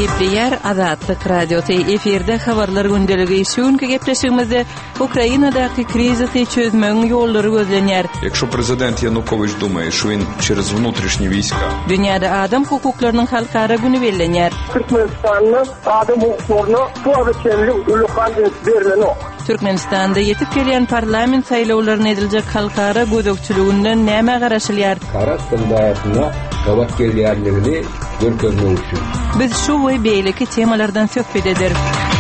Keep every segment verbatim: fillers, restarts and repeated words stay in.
Gepleyer Azatlyk Radiosu eferde habarlar gündeligi şunkı gepleşigimizde Ukrainadaki krizi çözmenin yolları gözlenýär. Якщо президент Янукович думає, що він через внутрішні війська. Dünýäde adam hukuklarynyň halkara güni bellenýär. Türkmenistan'ın adam hukuklarına bu ölçümlü ulukanın bermeni ok. Türkmenistanda yetip gelýän parlament saýlawlaryna ediljek halkara gözükçülüginden näme garaşylýar? Kara standartyna gawat gelýärligini görkezmek üçin. Biz şu we beýleki temalardan söhbet ederik.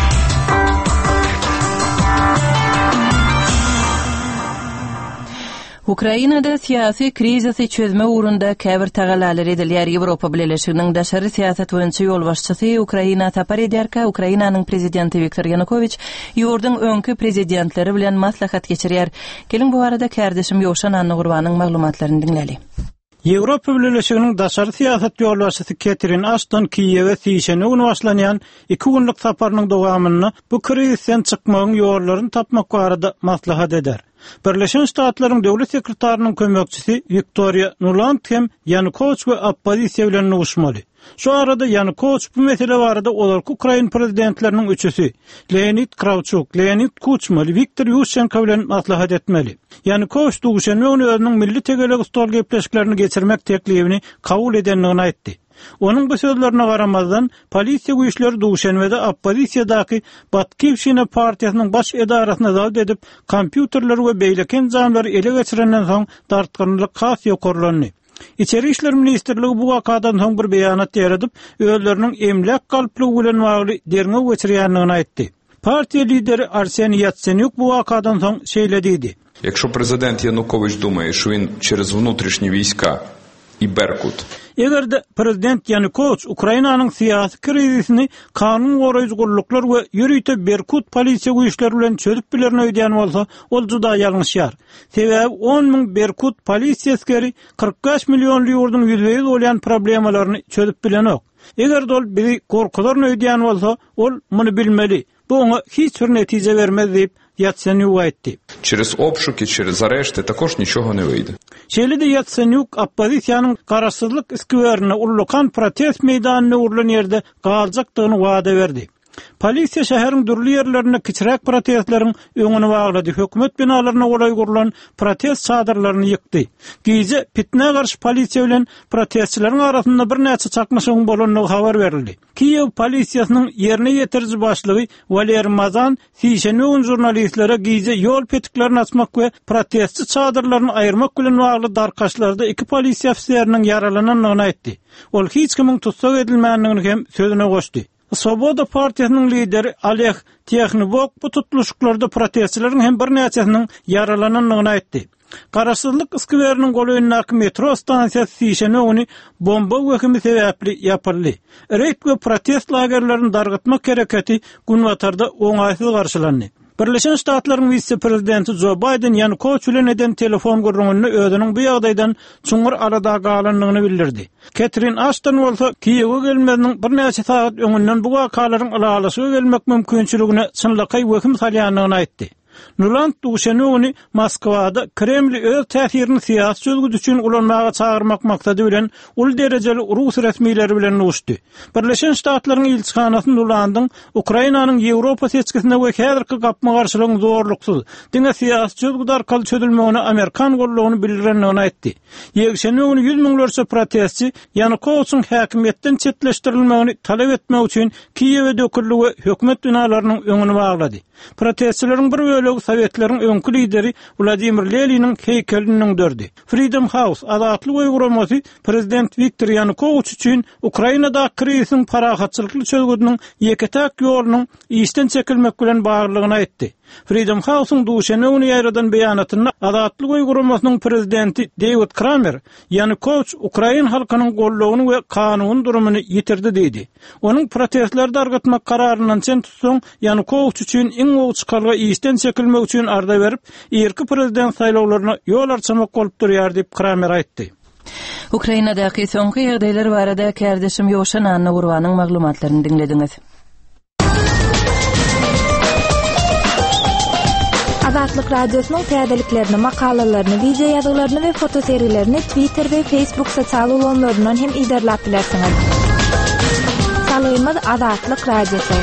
Ukrainada siyasi krizisi çözme uğrunda käbir tagalalar edilýär. Ýewropa Birleşiginiň daşary siýasat boýunça ýol başçysy Ukraina tapar edýärkä Ukrainanyň prezidenti Viktor Yanukovich ýurduň öňkü prezidentleri bilen maslahat geçirýär. Gelin bu arada kärdeşim Ýowşan Anny Gurbanyň maglumatlaryny dinleli. Ýewropa Birleşiginiň daşary siýasat ýolbaşçysy Catherine Ashton Kiýewe siýişene ony başlanýan iki günlük saparynyň dowamyny bu krizden çykmagyň ýollaryny tapmak barada maslahat eder. Birleşen Ştatlaryň döwlet sekretarinyň kömekçisi Victoria Nuland hem Yanukovych we oppozisiýa bilen uguşmaly. Şu arada Yanukovych bu mesele barada olarky Ukraina prezidentleriniň üçüsi Leonid Kravchuk, Leonid Kuchma, Viktor Yushchenko bilen maslahat etmeli. Yanukovych duguşany ony özüniň milli tegelik stol gepleşiklerini geçirmek teklifini kabul edenligini aýtdy. Onun bu sözlerine garamazdan polisiýa güýçleri duguşanmada oppozisiýadaky Batkivşina partiýasynyň baş edarasyna dal edip kompýuterler we beýleken jamlary ele geçirenden soň dartgynlyk has ýokurlandy. İçeri işler Ministrligi bu wakadan soň bir beýanat ýaradyp, özleriniň emlak galyplygy bilen bagly derňe geçirýändigini aýtdy. Partiýa lideri Arsen Yatsenyuk bu wakadan soň şeýledidi. Якщо президент Янукович думає, що він через внутрішні війська і Беркут. Egerde prezident Yanukovych Ukrainanyň siýasy krizisini kanun goraýjy gulluklar we ýürüýte Berkut polisiýa güýçleri bilen çözüp bilen öýdýän bolsa, ol juda ýalňyşýar. Sebäbi on miň Berkut polisiýa askeri kırk beş million ýurduň ýüzeye bolýan problемalaryny çözüp bilen ok. Eger dol biri gorkularny öýdýän bolsa, ol muny bilmeli. Bu oňa hiç bir netije bermez diýip Yatsenyuk aýtdy. Через обшуки, через арешти також нічого не вийде. Şeýle-de Yatsenyuk oppozisiýanyň garaşsyzlyk iskiwerini ullukan protest meýdanyna urulan ýerde galjakdygyny wada berdi. Polisiýa şäheriň durly ýerlerine kiçirek protestlaryň öňüni baglady. Hökümet binalaryna golay gurulan protest çadırlaryny ýykdy. Gize pitne garşy polisiýa bilen protestçileriň arasynda bir näçe çakmaşyň bolanyny habar berildi. Kiýew polisiýasynyň ýerine ýetirji başlygy Valer Mazan siýişene öň jurnalistlere gize ýol petiklerini açmak we protestçi çadırlaryny aýyrmak bilen bagly darkaşlarda iki polisiýa ofisiýeriniň yaralanynyny aýtdy. Ol hiç kimiň tutsak edilmänligini hem sözüne goşdy. Svoboda partiýasynyň lideri Oleg Tekhnibok bu tutuluşyklarda protestçileriň hem bir näçesiniň yaralanynyny aýtdy. Garaşsyzlyk iskiweriniň golaýyndaky metro stansiýasy siýişene öňüni bomba wekimi sebäpli ýapyldy. Reýt we protest lagerlerini dargatmak hereketi Günwatarda oňaýsyz garşylandy. Birleşen Ştatlaryň vice-prezidenti Joe Biden Yanukovych bilen eden telefon gurrungyny özüniň bu ýagdaýdan çuňur arada galanlygyny bildirdi. Catherine Ashton bolsa Kiýewe gelmeziniň bir näçe saat öňünden bu wakalaryň alalasy gelmek mümkinçiligine çynlykay wekim salýanlygyny aýtdy. Nuland duşanyny Moskwada Kreml öz täsirini siýasat çözgüdü üçin ulanmaga çağırmak maksady bilen ul derejeli Rus resmiýetleri bilen uguşdy. Birleşen Ştatlaryň ilçihanasy Nulandyň Ukrainanyň Ýewropa seçkisine we häzirki gapma garşylygyň zorluksyz diňe siýasat çözgüde arkaly çözülmegine Amerikan gollugyny bildirenligini aýtdy. Ýegşeni öňüni ýüz miňlerçe protestçi Yanukowyçyň häkimetden çetleşdirilmegini talap etmek üçin Kiýewe döküldi we hökümet binalarynyň öňüni baglady. Protestçileriň bir bölegi Sowetlaryň öňkü lideri Vladimir Leniniň heykelini dördi. Freedom House Azatlyk uyguramasy prezident Viktor Yanukovych üçin Ukrainada kriziň parahatçylykly çözgüdüniň ýeketäk ýolunyň işden çekilmek bilen baglygyny aýtdy. Freedom House'un duşany öňüne ýaradan beýanatynda Azatlyk uyguramasynyň prezidenti David Kramer Yanukovych Ukraina halkynyň gollugyny we kanuny durumuny ýitirdi diýdi. Onuň protestler dargatmak kararyndan çen tutsaň Yanukovych üçin iň ow çykalga işden çekilmek üçin arda berip erki prezident saýlawlaryna ýol açmak bolup durýar diýip Kramer aýtdy. Ukrainadaky soňky ýagdaýlar barada kärdeşim Ýowşan Anny Gurbanyň maglumatlaryny dinlediňiz. Azatlyk Radiosynyň täzeliklerini, makalalaryny, video ýazgalaryny we fotoseriýlerini Twitter we Facebook sosial ulanlaryndan hem izlerläp bilersiňiz. Arkalyymyz Azatlyk Radiosu.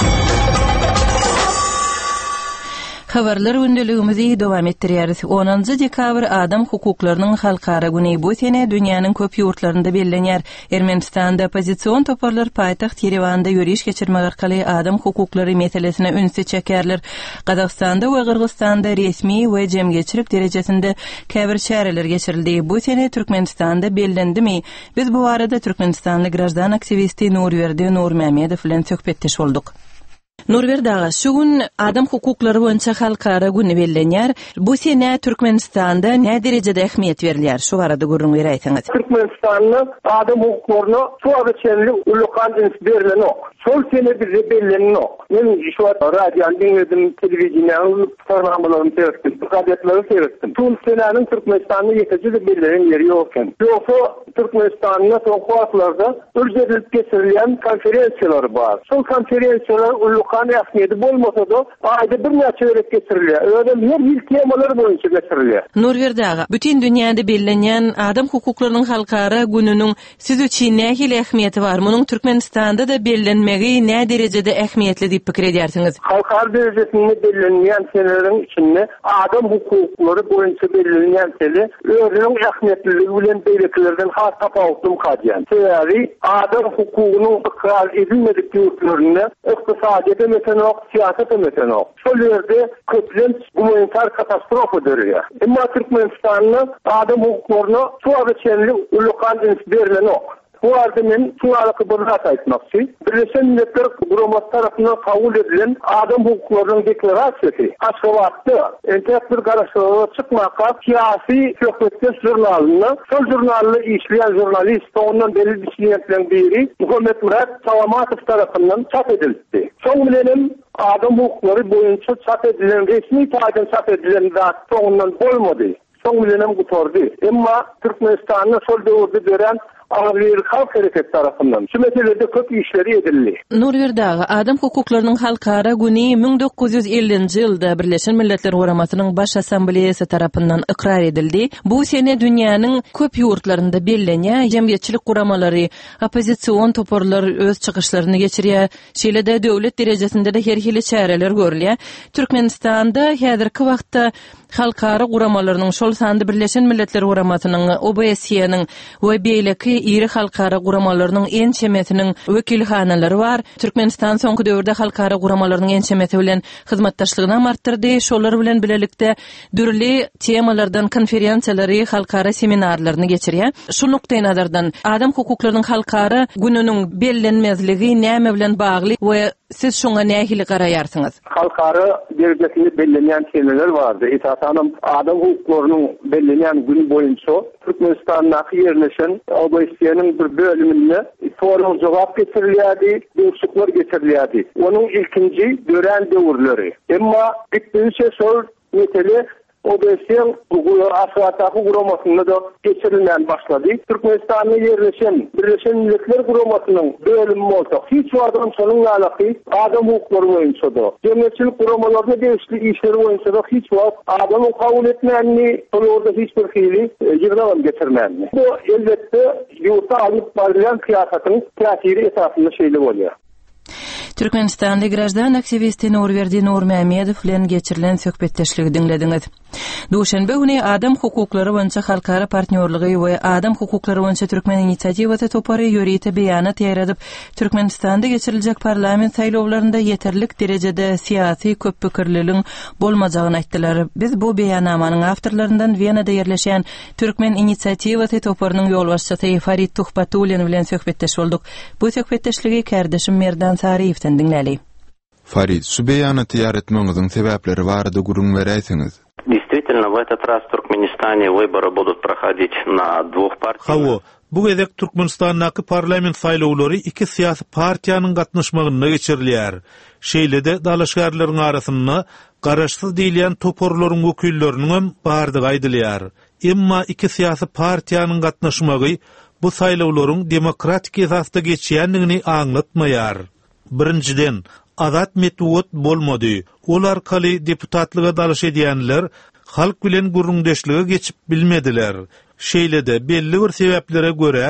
Habarlar gündəligimizi dowam etdirýäris. onuncu dekabr Adam hukuklarynyň halkara güni bu sene dünýäniň köp ýurtlarynda bellenýär. Ermenistanda opozisiýon toparlar paýtaxt Yerewanda ýürüýüş geçirmek arkaly adam hukuklary meselesine ünsü çekerler. Gazagstanda we Gyrgyzstanda resmi we jemgyçilik derejesinde käbir şäherler geçirildi. Bu sene Türkmenistanda bellendimi? Biz bu arada Türkmenistanly grażdan aktivisti Nurwerdi Nurmamedov bilen söhbetdeş boldyk. Nurwerdi ağa, şu gün adam hukuklary boýunça halkara güni bellenýär. Bu sene Türkmenistanda näme derejede ähmiýet berilýär? Şu barada görüň berýäňiz. Türkmenistan'da adam hukuklarına su ağaçlarını ulukan cins verilen ok. Sol sene bize belirlenen ok. Ben şu an radyodan dinledim, televizyondan programlarını seyrettim, gazetleri seyrettim. Sol senenin Türkmenistan'da yeterince de belirlenen yeri yokken. Yoksa Türkmenistan'da son kuatlarda ücretilip geçirilen konferansiyalar var. Sol konferansiyalar ulukan ähmiýeti bolmasa da ayda bir näçe öýrek geçirilýär. Öýle her ýyl temalar boýunça geçirilýär. Nurwerdi ağa, bütün dünýäde bellenýän adam hukuklarynyň halkara gününiň siz üçin nähili ähmiýeti bar? Munyň Türkmenistanda da bellenmegi näme derejede ähmiýetli diýip pikir edýärsiňiz? Halkara derejesinde bellenýän seneleriň içinde adam hukuklary boýunça bellenýän sele özüniň ähmiýetliligi bilen beýlekilerden has tapawutym kadýan. Sebebi adam hukugynyň ikrar edilmedik ýurtlaryna iqtisadiýet emesen ok, siýasat emesen ok. Şol ýerde köplen humanitar katastrofa dörýär. Emma Türkmenistanyň adam hukuklaryna su ağaçlarını ulukan cins verilen ok. Bu arada sualıkı bırhat aytmakçı. Birleşen Milletler Kuruması tarafından kabul edilen adam hukuklarynyň deklarasyasy Aşgabatda entekdir garaşlygyna çykmakka siyasi söhbetler jurnalyna, şol jurnalda işleyen jurnalist ondan belli düşünýärlerden biri Muhammed Murat Salamatov tarafından çap edildi. Şol bilen adam hukuklary boýunça çap edilen resmi taýdan çap edilen zat ondan bolmady. Şol bilen gutordy. Emma Türkmenistanyň şol döwürde gören Ağır halk hareket tarafından şu meselede köp işleri edildi. Nurwerdi ağa, adam hukuklarynyň halkara güni bin dokuz yüz ellinji ýylda Birleşen Milletler Guramasynyň baş assambleýasy tarapyndan ikrar edildi. Bu sene dünýäniň köp ýurtlarynda bellenýär jemgyýetçilik guramalary, opozisiýon toparlar öz çykyşlaryny geçirýär. Şeýle-de döwlet derejesinde de her hili çäreler görülýär. Türkmenistanda häzirki wagtda halkara guramalarynyň şol sandy Birleşen Milletler Guramasynyň, O B S E'niň we beýleki iri halkara guramalarynyň en çemetiniň wekilhanalary bar. Türkmenistan soňky döwürde halkara guramalarynyň en çemeti bilen hyzmatdaşlygyny artdyrdy. Şolar bilen bilelikde dürli temalardan konferensiýalary, halkara seminarlaryny geçirýär. Şu nukdaý nazardan adam hukuklarynyň halkara gününiň bellenmezligi näme bilen bagly we siz şoňa nähili garaýarsyňyz? Halkara derejesinde bellenýän temeler bardy. Esasen adam hukuklarynyň bellenýän gün boýunça Türkmenistanda ýerleşen O B S E'niň bir bölüminde soruň jogap getirilýärdi, döwüşikler getirilýärdi. Onuň ilkinji dören döwürleri. Emma bitdiňçe şol mesele O B S E bu asgaty guramasyna da geçirilmän başlady. Türkmenistanda ýerleşen Birleşen Milletler Guramasynyň bölümi bolsa, hiç wagtdan şonuň alaky adam hukuklary boýunça da, jemgyýetçilik guramalaryna degişli işleri boýunça da hiç wagt adam kabul etmänni, şolorda hiç bir hili ýygnalan geçirmänni. Bu elbetde ýurta alyp barylan siýasatyň täsiri esasynda şeýle bolýar. Türkmenistanly grażdan aktivisti Nurwerdi Nurmamedov bilen geçirilen söhbetdeşligi dinlediňiz. Duşanbe güni adam hukuklary boýunça halkara partnerligi we adam hukuklary boýunça Türkmen inisiatiwasy topary ýörüýte beýanat ýaradyp, Türkmenistanda geçiriljek parlament saýlawlarynda ýeterlik derejede siýasy köppikirliligiň bolmajagyny aýtdylar. Biz bu beýannamanyň awtorlaryndan Wienada ýerleşen Türkmen inisiatiwasy toparynyň ýolbaşçysy Farid Tuhbatulin bilen söhbetdeş bolduk. Bu söhbetdeşligi kardeşim Merdan Sariýewden dinläli. Farid, şu beýanaty ýaratmaňyzyň sebäpleri barada gurun berýärsiňiz. Действительно, в этот раз в Туркменистане выборы будут проходить на двух партиях. Hawo, bu gezek Türkmenistandaky parlament saýlawlary iki siýasy partiýanyň gatnaşmagyna geçirilýär. Şeýle-de dalaşgarlaryň arasynda garaşsyz diýilen toporlaryň wekilleriniň hem bardygy aýdylýar. Emma iki siýasy partiýanyň gatnaşmagy bu saýlawlaryň demokratik esasda geçýändigini aňlatmaýar. Birinciden, azat metwot bolmady. Olar kali deputatlyga dalaş edýänler halk bilen gurrundeşlige geçip bilmediler. Şeýle-de belli bir sebäplere göre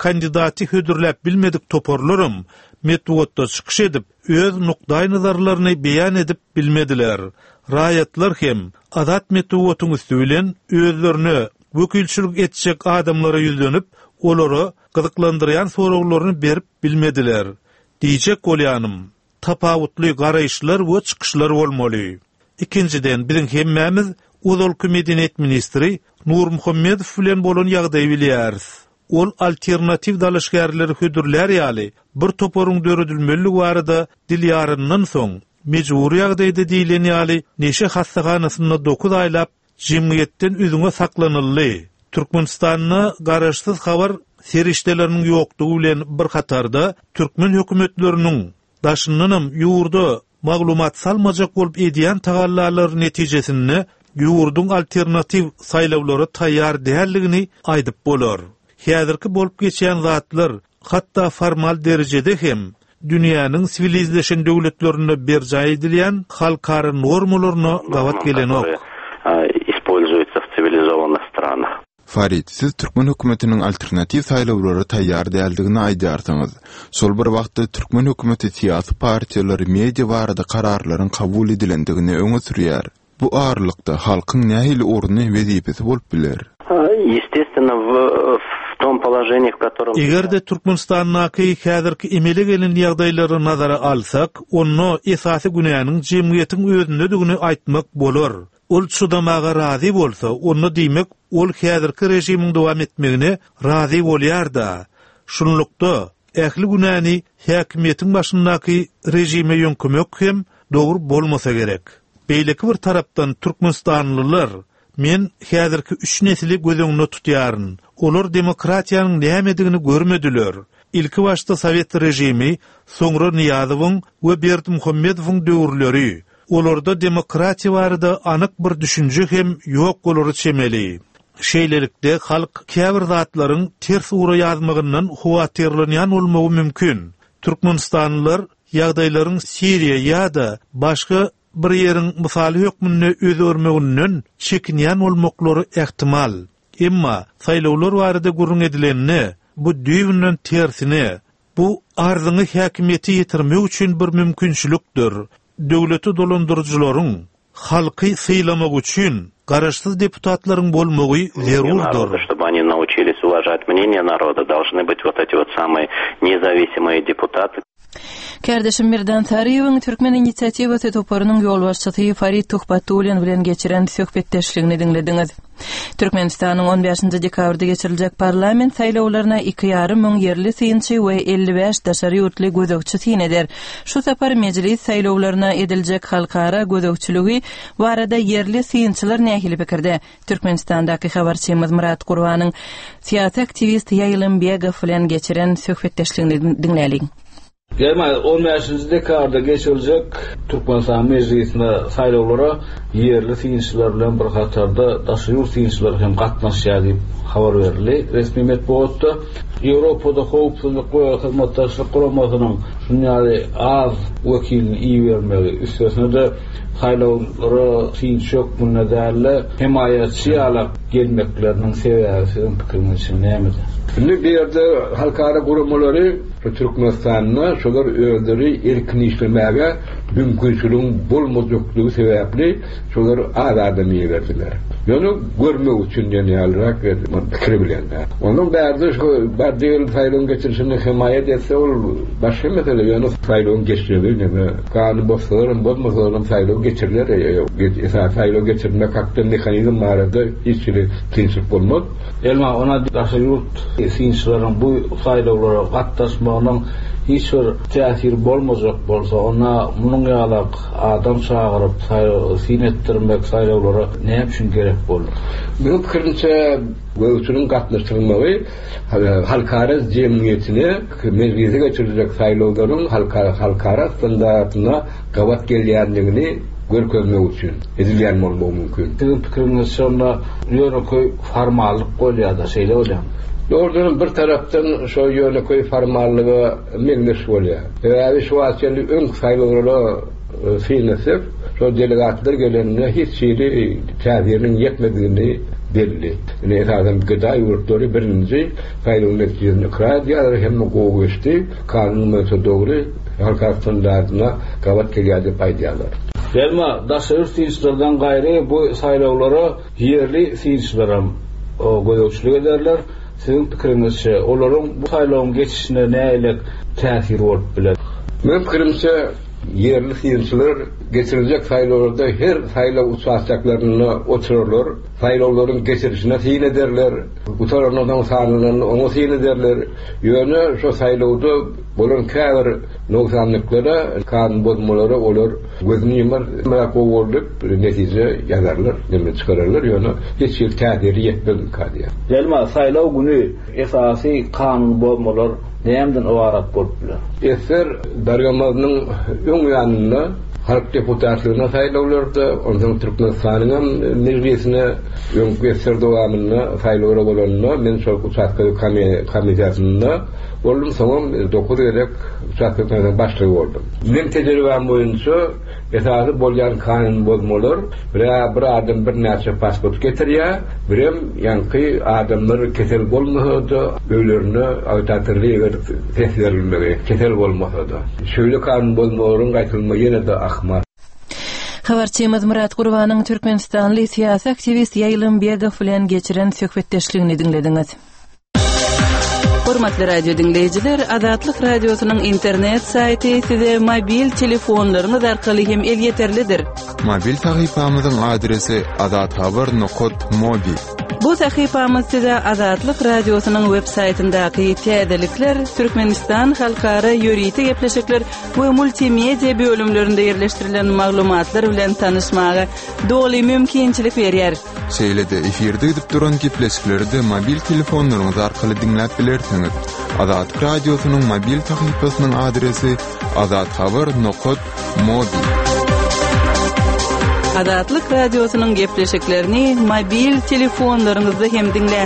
kandidati hödürläp bilmedik toporlarym metodda çykyş edip öz nukday nazarlaryny beýan edip bilmediler. Raýatlar hem adat metoduň üstülen özlerini wekilçilik etjek adamlara ýüzlenip olary gyzyklandyrýan sorawlaryny berip bilmediler. Diýjek bolýanym, tapawutly garaýşlar we çykyşlar bolmaly. Ikinciden biziň hemmämiz Uzalky Medeniyet Ministri Nur Muhammedow bilen bolan ýagdaý bilýäris. Ol alternativ dalaşgärleri hödürler ýaly bir toporuň döredilmeligi barada dilýaryndan soň mejburi ýagdaýda diýilen ýaly neşe hastahanasyna dokuz aýlap jemgyýetden üzüňe saklanyldy. Türkmenistanyň garaşsyz habar serişdeleriniň ýokdugy bilen bir hatarda türkmen hökümetleriniň daşynynam ýurda maglumat salmajak bolup edýän tagallarlar netijesinde ýurdun alternativ saýlawlary taýýar däldigini aýdyp bolar. Häzirki bolup geçýän zatlar hatda formal derejede hem dünýäniň sivilizleşen döwletlerine berjay edilýän halkary normalaryna gawat gelenok. Используется в цивилизованных странах. Farid, siz Türkmen hökümetiniň alternativ saýlawlary taýýar däldigini aýdarsyňız. Sol bir wagtda Türkmen hökümeti siýasy partiýalary media barada kararlaryň kabul edilendigini öňe sürýär. Bu ağırlykda halkyň nähili orny wezipesi bolup biler. Естественно, в, в том положении, в котором... Egerde Türkmenistanyňky häzirki emele gelen ýagdaýlary nazara alsak, onu esasy günäniň jemgyýetiň özündedigini aýtmak bolar. Ol şudamaga razy bolsa, onu diýmek, ol häzirki rejimiň dowam etmegine razy bolýar-da. Şunlukda, ähli günäni häkimiýetiň başyndaky rejime ýönkemek hem dogry bolmasa gerek. Beýleki bir tarapdan Türkmenistanlylar men häzirki üç nesili gözüňde tutýaryn. Olar demokratiýanyň nämedigini görmediler. İlki başda Sowet rejimi, soňra Niýazowyň we Berdimuhammedowyň döwürleri. Olarda demokratiýa barada anyk bir düşünje hem ýok bolary çemeli. Şeýlelikde halk käbir zatlaryň ters uğra ýazmagyndan huwatirlenýän bolmagy mümkin. Türkmenistanlylar ýagdaýlaryň Siriýa ýa-da başga bir ýeriň mysaly hökmünde öz örmeginden çekinýän bolmaklary ähtimal. Emma saýlawlar barada gurrun edilenini, bu düýünden tersini, bu arzyny häkimiýeti ýetirmek üçin bir mümkinçilikdir. Döwleti dolandyrjylaryň halky syýlamak üçin garaşsyz deputatlaryň bolmagy zerurdur. Чтобы они научились уважать мнение народа, должны быть вот эти вот самые независимые депутаты. Kardeşim Mirdan Tariýewiň Türkmen inisiýatiwasy toporunyň ýolbaşçysy Farid Tuhbatullin bilen geçiren söhbetdeşligini diňlediňiz. Türkmenistanyň on beşinji dekabrda geçiriljek parlament saýlawlaryna iki ýarym müň yerli syýynçy we elli beş daşary ýurtly gözegçi tyn eder. Şu sapar mejlis saýlawlaryna ediljek halkara gözegçiligi barada yerli syýynçylar nähili pikirde. Türkmenistandaky habarçymyz Murat Gurbanyň siýasy aktivist Ýaýlym Begow bilen geçiren söhbetdeşligini diňläliň. Gelme on beşinji dekabrda geçiriljek Türkmenistan meclisine saýlawlara yerli syýynçylar bilen bir hatarda daşary ýurt syýynçylar hem gatnaşýar diýip habar berildi. Resmi metbuatda Ýewropada howpsuzlyk we hyzmatdaşlyk guramasynyň şunýaly az wekilini iý bermegi üstesine de saýlawlara syýynçy hökmüne däli himayatçy alap gelmekleriniň sebäbi pikirmesi nämedir? Şimdi bir yerde halkara gurumalary Türkmenistan'na şolar öldürü erkin işlemäge mümkinçiligiň bolmajaklygy sebäpli şolar az adam ýerdiler. Ýöne görmek üçin ýa-da pikir bilenler. Onuň bärde şu bärdil saýlawyň geçirişini himayet etse ol başga mesele. Ýöne saýlawyň geçirigi näme kany bolsalar bolmasalar saýlaw geçiriler. Esa saýlaw geçirmek hakda mehanizm barada hiç bir prinçip bolmaz. Elma ona daşary ýurt syýynçylaryň bu saýlawlara gatnaşmagynyň hiç bir täsiri bolmajak bolsa, ona munyň ýalak adam çagyryp syýnetdirmek saýlawlara näme üçin gerek bolur? Benim pikirimçe göwçüniň gatnaşdyrmagy halkara jemgyýetine meclise geçiriljek saýlawlaryň halkara halkara standartyna gawat gelýändigini görkezmek üçin edilýän bolmagy mümkin. Sizin pikiriňiz şonda ýöneköy formallyk bolýar-da şeýle bolýar. Doğrudan bir taraftan şu ýöneköy formallygy meňdeş bolýar. Eger şu wagtda öň saýlawlara syýnasy, Şo delegatlar gelenine hiç şeyi täzirinin yetmediğini belli. Ne esasen gıda yurtları birinci faydalının neticesini kırar diğer hem o geçti kanun metodu halka standartına kavat keliyade paydalar. Gelme daşır siyasilerden gayri bu saylavlara yerli siyasilerim o gözükçülük ederler. Sizin fikrinizce onların bu saylavın geçişine ne ile tesir olup bilir? Men fikrimce yerli siyasiler geçirilecek sayılarda her sayılav uçaklarına otururlar. Sayılavların geçirişine tin ederler. Utananlardan sanılarını ona tin ederler. Yönü şu sayılavda bolan kâr noksanlıklara, kan bozmaları olur. Gözünü yımar, merak olup netice yazarlar, demek çıkarırlar. Yönü hiç bir tədiri yetmedi kadiye. Gelme sayılav günü esası kanun bozmalar neyemden ovarak bozdular? Eser Dargamaz'ın ön yanına halk deputatlığına sayılavlarda, ondan Türkmenistan'ın meclisine ön eser devamına sayılavlara olanına, men çok uçaklı komitesinde oldum, tamam dokuz gerek uçaklıklarına başlığı oldum. Men tecrübem boyunca esası bolyan kanun bozmalar, bir adam bir näçe pasport getiriyor, birem yankı adamlar kesel bolmadı, öylerini avtatırlığı tesirlenmeli, kesel bolmadı. Şöyle kanun bozmaların qaytılma yine de ahmak. Habarçymyz Murat Gurbanyň Türkmenistanly siyasi aktivist Ýaýlym Begow bilen geçiren söhbetdeşligini dinlediňiz. Hormatly radio dinleyijiler, Azatlyk radiosynyň internet saýty size mobil telefonlaryňyz arkaly hem el yeterlidir. Mobil sahypamyzyň adresi azathabar nokta mobi. Bu sahypamyz size Azatlyk radiosynyň web saýtyndaky täzelikler, Türkmenistan halkara ýöriýeti gepleşikler we multimedia bölümlerinde ýerleşdirilen maglumatlar bilen tanışmaga doly mümkinçilik berýär. Şeýlede efirde edip duran gepleşikleri de mobil telefonlaryňyz arkaly dinläp bilersiňiz. Azatlyk radiosynyň mobil sahypasynyň adresi azathabar nokta mobi. Azatlyk radiosynyň gepleşiklerini mobil telefonlaryňyzda hem dinleň.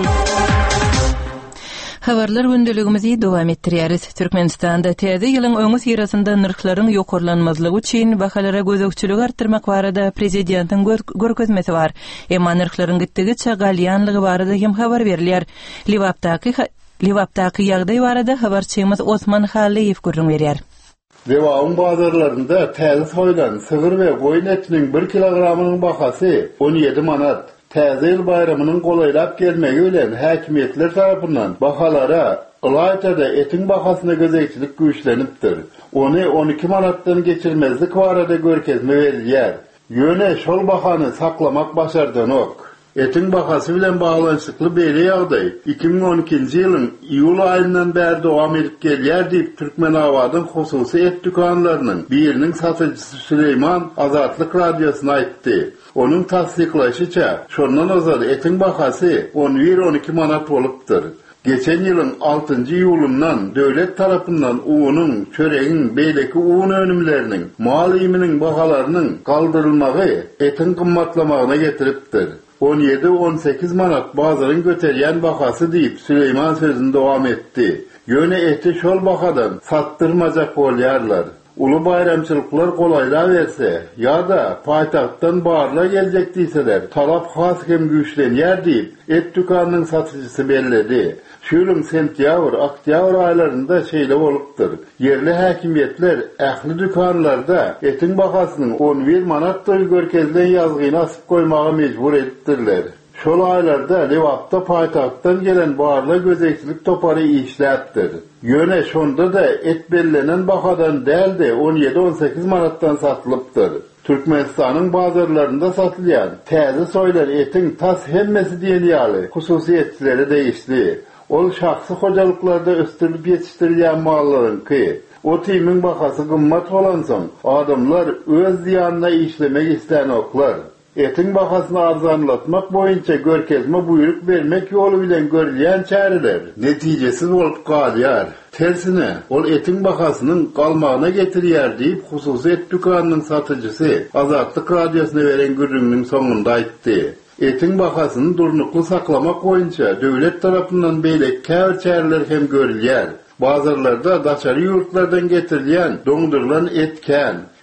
Habarlar gündeligimizi dowam etdirýäris. Türkmenistanda täze ýylyň öňü sirasynda nyrklaryň ýokarlanmazlygy üçin bahalara gözükçülük artdyrmak barada prezidentiň görkezmesi bar. Emma nyrklaryň gitdigiçe galýanlygy barada hem habar berilýär. Liwapdaky Liwapdaky ýagdaý barada habarçymyz Osman Haliýew görüň berýär. Devağın bazarlarında täze soýulan sygyr we goýun etiniň bir kilogramynyň bahasy on ýedi manat. Täze ýyl bayramynyň golaýlap gelmegi bilen häkimetler tarapyndan bahalara ılaýtada etiň bahasyna gözekçilik güýçlenipdir. Ony on iki manatdan geçirmezlik barada görkezme berilýär. Ýöne şol bahany saklamak başardan ok. Etiň bahasy bilen baglanyşykly beýle ýagdaý iki bin on ikinji ýylyň iýul aýyndan bäri dowam edip gelýär diýip Türkmenawadyň hususy et dükanlarynyň biriniň satyjysy Süleyman Azatlyk radiosyna aýtdy. Onun tasdiklaşyça, şondan azal etiň bahasy on bir on iki manat bolupdyr. Geçen ýylyň altynjy ýulundan döwlet tarapyndan uwunyň, çöregiň, beýleki uwun önümleriniň, mal ýymynyň bahalarynyň galdyrylmagy etiň gymmatlamagyna getiripdir. on yedi on sekiz manat bazaryň göterýän bahasy diýip Süleyman sözünde dowam etdi. Ýöne eti şol bahadan sattyrmajak bolýarlar. Ulu bayramçylyklar golaýla berse, ýa-da paýtaktdan barla geljek diýseler, talap has hem güýçlenýär diýip et dükanynyň satyjysy belledi. Şu ýylyň sentýabr, oktýabr aýlarynda şeýle bolupdyr. Yerli häkimetler ähli dükanlarda etiň bahasynyň on bir manatdan görkezlen ýazgyny asyp goýmaga mejbur etdirler. Şol aýlarda Liwapda paýtaktdan gelen barla gözekçilik topary işläpdir. Ýöne şonda da et bellenen bahadan däldi on yedi on sekiz manatdan satylypdyr. Türkmenistanyň bazarlarynda satylýan täze soýlan etiň tas hemmesi diýen ýaly hususiýetleri değişdi. Ol şahsy hojalyklarda östürilip ýetişdirilýän mallaryňky. O tiýmiň bahasy gymmat bolan soň adamlar öz ýanyna işlemek isleýän oklar. Etiň bahasyny arzanlatmak boýunça görkezme buyruk bermek ýoly bilen görülýän çäreler netijesiz bolup galýar. Tersine, ol etiň bahasynyň galmagyna getirýär diýip hususy et dükanynyň satyjysy Azatlyk radiosyna beren gürrüňiň soňunda aýtdy. Etiň bahasyny durnukly saklamak boýunça döwlet tarapyndan beýle käbir çäreler hem görülýär. Bazarlarda daçary ýurtlardan getirilýän doňdurulan etken,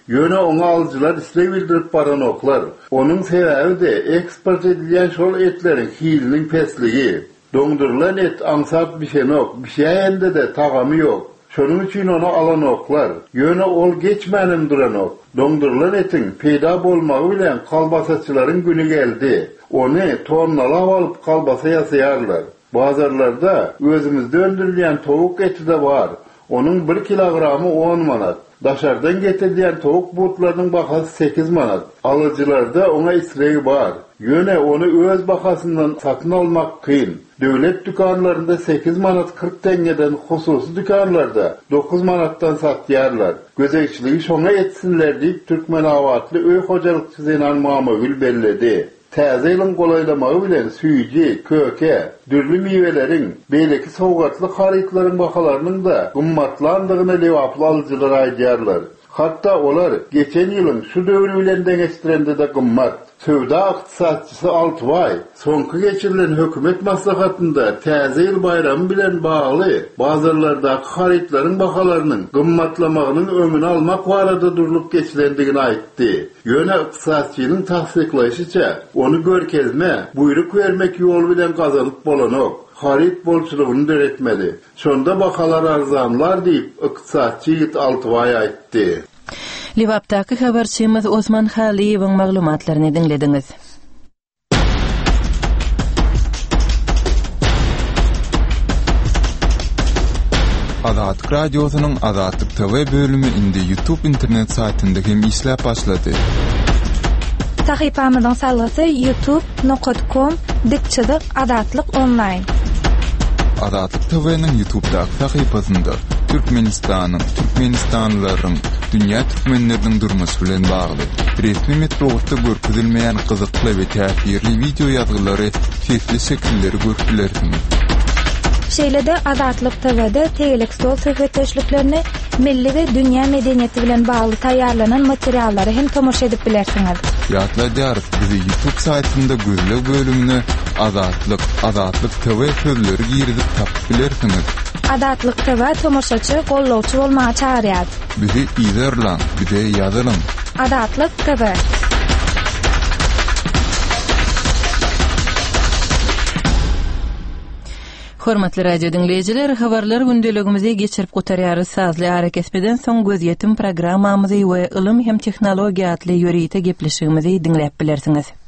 Ýöne oňa alyjylar isleg bildirip baran oklar. Onuň sebäbi de eksport edilýän şol etleriň hiliniň pesligi. Dondurlan et aňsat bişenok, bişeýende de tagamy ýok. Şonuň üçin onu alan oklar. Ýöne ol geçmänem duran ok. Dondurlan etin peýda bolmagy bilen kalbasaçylaryň güni geldi. Onu tonnalap alyp kalbasa ýasaýarlar. Bazarlarda özümizde öndürilýän towuk eti de bar. Onun bir kilogramy on manat. Daşardan getirilýän towuk butlarynyň bahasy sekiz manat. Alyjylarda oňa isregi bar. Ýöne onu öz bahasyndan satyn almak kyn. Döwlet dükanlarında sekiz manat kırk tengeden, hususy dükanlarda dokuz manatdan satýarlar. Gözekçiligi şoňa etsinler diýip Türkmen awatly öý hojalykçy Zenan Mamagül belledi. Täze ýylyň golaýlamagy bilen süýji, köke, dürli miweleriň, beýleki sowgatly harytlaryň bahalarynyň da gymmatlandygyny lewaply alyjylar aýdýarlar. Hatta olar geçen ýylyň şu döwri bilen deňeşdirende de gymmat. Sowda ykdysatçysy Altway soňky geçirilen hökümet maslahatynda täze ýyl bayramy bilen bagly bazarlardaky harytlaryň bahalarynyň gymmatlamagynyň öňüni almak barada durulyp geçilendigini aýtdy. Ýöne ykdysatçynyň tasdiklaýyşyça onu görkezme, buyruk vermek ýol bilen gazanyp bolanok. Harit bolçulugyny deretmedi. Şonda bahalar arzanlar diýip ykdysatçy Altway aýtdy. Liwapdaky habarçymyz Osman Haliýewiň maglumatlaryny dinlediňiz. Azatlyk radiosynyň Azatlyk T V bölümi indi YouTube internet saytynda hem işläp başlady. Sahypamyzyň salgasy youtube nokta com dikçilik Azatlyk online. Azatlyk T V'niň YouTube'daky sahypasynda Türkmenistanyň, Türkmenistanlylaryň, dünýä türkmenleriniň durmuşy bilen bagly resmi metodda görkezilmeýän gyzykly we täsirli video ýazgylary, sesli şekilleri görüpilersiňiz. Şeýlede Azatlyk T V'de tegelik stol söhbetleşliklerini milli we dünýä medeniýeti bilen bagly taýýarlanan materiallary hem tomoşa edip bilersiňiz. Ýatlaýar, bizi YouTube saytynda gözle bölümine Azatlyk, Azatlyk T V sözleri girizip tapyp bilersiňiz. Azatlyk T V tomoşaçy, gollawçy bolmagy çağırýar. Bizi izlerler, bize ýazylyň. Azatlyk T V. Hormatly radio dinleyijiler, habarlar gündeligimizi geçirip gotarýary sazly hareketden soň göz ýetim programmamyzy we ilim hem tehnologiýa atly ýörüýte gepleşigimizi dinläp bilersiňiz.